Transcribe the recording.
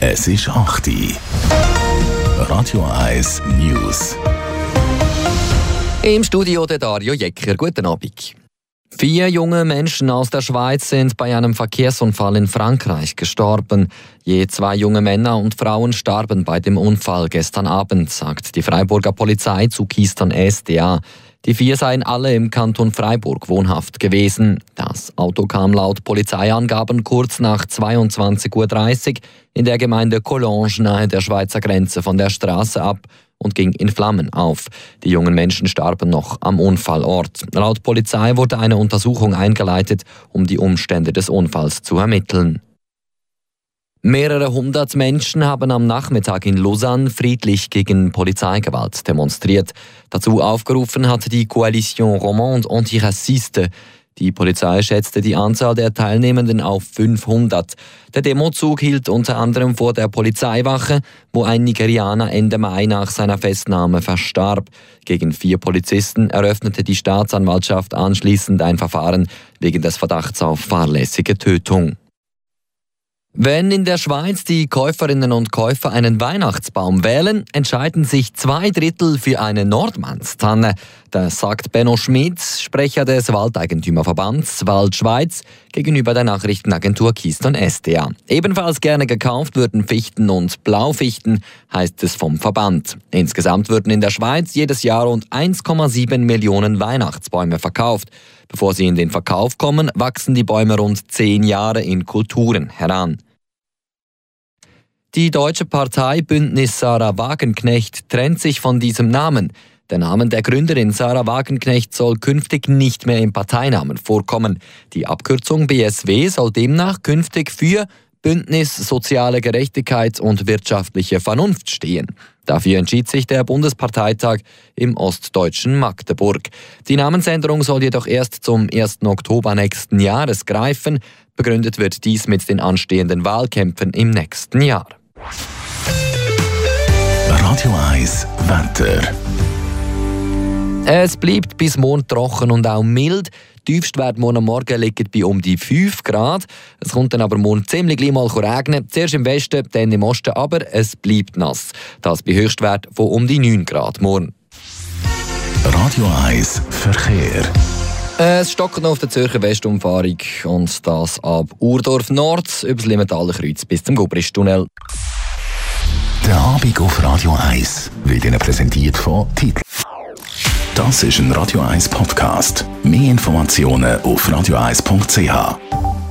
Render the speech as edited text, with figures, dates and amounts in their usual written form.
Es ist 8 Uhr. Radio 1 News. Im Studio der Dario Jecker. Guten Abend. 4 junge Menschen aus der Schweiz sind bei einem Verkehrsunfall in Frankreich gestorben. Je 2 junge Männer und Frauen starben bei dem Unfall gestern Abend, sagt die Freiburger Polizei zu Keystone SDA. Die 4 seien alle im Kanton Freiburg wohnhaft gewesen. Das Auto kam laut Polizeiangaben kurz nach 22:30 Uhr in der Gemeinde Collonges nahe der Schweizer Grenze von der Straße ab und ging in Flammen auf. Die jungen Menschen starben noch am Unfallort. Laut Polizei wurde eine Untersuchung eingeleitet, um die Umstände des Unfalls zu ermitteln. Mehrere hundert Menschen haben am Nachmittag in Lausanne friedlich gegen Polizeigewalt demonstriert. Dazu aufgerufen hat die Coalition Romande Antiraciste. Die Polizei schätzte die Anzahl der Teilnehmenden auf 500. Der Demozug hielt unter anderem vor der Polizeiwache, wo ein Nigerianer Ende Mai nach seiner Festnahme verstarb. Gegen 4 Polizisten eröffnete die Staatsanwaltschaft anschließend ein Verfahren wegen des Verdachts auf fahrlässige Tötung. Wenn in der Schweiz die Käuferinnen und Käufer einen Weihnachtsbaum wählen, entscheiden sich 2/3 für eine Nordmannstanne. Das sagt Benno Schmid, Sprecher des Waldeigentümerverbands Waldschweiz, gegenüber der Nachrichtenagentur Keystone SDA. Ebenfalls gerne gekauft würden Fichten und Blaufichten, heißt es vom Verband. Insgesamt würden in der Schweiz jedes Jahr rund 1,7 Millionen Weihnachtsbäume verkauft. Bevor sie in den Verkauf kommen, wachsen die Bäume rund 10 Jahre in Kulturen heran. Die deutsche Partei Bündnis Sarah Wagenknecht trennt sich von diesem Namen. Der Name der Gründerin Sarah Wagenknecht soll künftig nicht mehr im Parteinamen vorkommen. Die Abkürzung BSW soll demnach künftig für Bündnis Soziale Gerechtigkeit und wirtschaftliche Vernunft stehen. Dafür entschied sich der Bundesparteitag im ostdeutschen Magdeburg. Die Namensänderung soll jedoch erst zum 1. Oktober nächsten Jahres greifen. Begründet wird dies mit den anstehenden Wahlkämpfen im nächsten Jahr. Radio 1 Wetter. Es bleibt bis morgen trocken und auch mild. Tiefstwert morgen Morgen liegt bei um die 5 Grad. Es kommt dann aber morgen ziemlich gleich mal regnen. Zuerst im Westen, dann im Osten, aber es bleibt nass. Das bei Höchstwert von um die 9 Grad morgen. Radio 1 Verkehr. Es stockt noch auf der Zürcher Westumfahrung und das ab Urdorf Nord über das Limentaler Kreuz bis zum Gubristunnel. Der Abend auf Radio 1 wird Ihnen präsentiert von Titel. Das ist ein Radio 1 Podcast. Mehr Informationen auf radio1.ch.